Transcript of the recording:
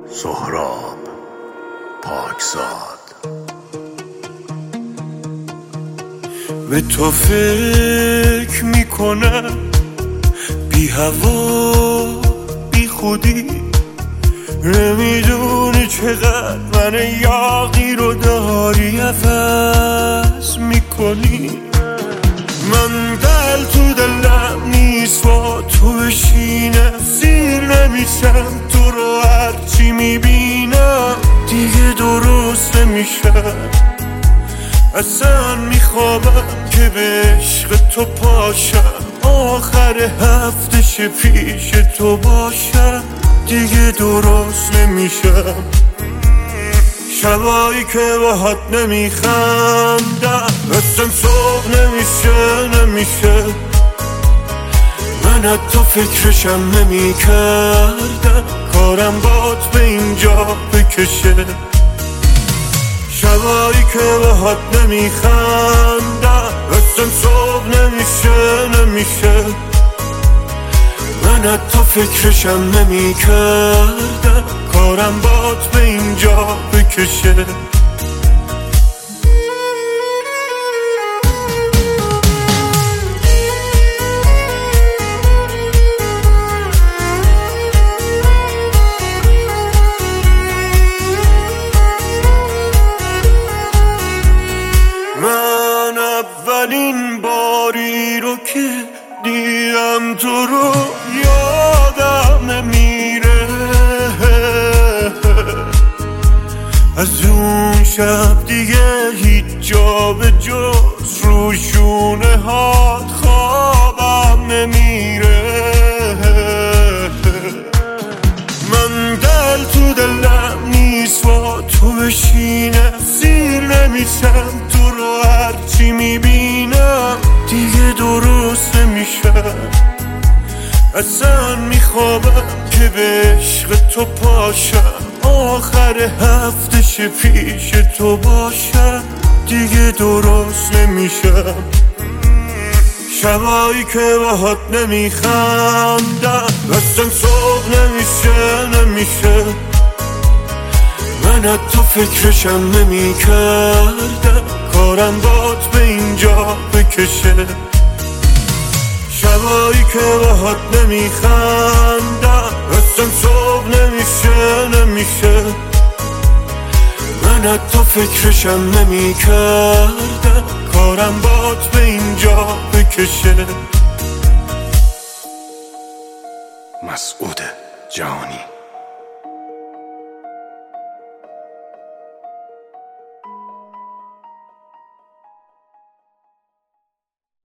سهراب پاکزاد. به تو فکر میکنم بی هوا بی خودی، نمیدونی چقدر من یاغی رو داری عوض میکنی. من دل تو دلم نیست با تو بشینم، سیر نمیشم تو رو هرچی میبینم دیگه درست نمیشم. اصلا میخوابم که به عشق تو پاشم، آخر هفتش پیش تو باشم دیگه درست نمیشم. شبایی که باهات نمیخندم اصلا صبح نمیشه من حتی فکرشم نمیکردم کارم بات به اینجا بکشه. شبایی که باهات نمیخندم اصلا صبح نمیشه من حتی فکرشم نمیکردم کارم بات به اینجا بکشه. من اولین باری رو که دیدم تو رو یادم نمیره، از اون شب دیگه هیچ جا به جز روشونه هات خوابم نمیره. من دل تو دلم نیست با تو بشینم، سیر نمیشم تو رو هرچی میبینم دیگه درست نمیشم. اصلا میخوابم که به عشق تو پاشم، آخر هفتش پیش تو باشم دیگه درست نمیشم. شبایی که باهات نمیخندم اصلا صبح نمیشه من حتی فکرشم نمیکردم کارم بات به اینجا بکشه. شبایی که باهات نمیخندم اصلا صبح نمیشه من حتی فکرشم نمیکردم کارم بات به اینجا بکشه. مسعود جهانی.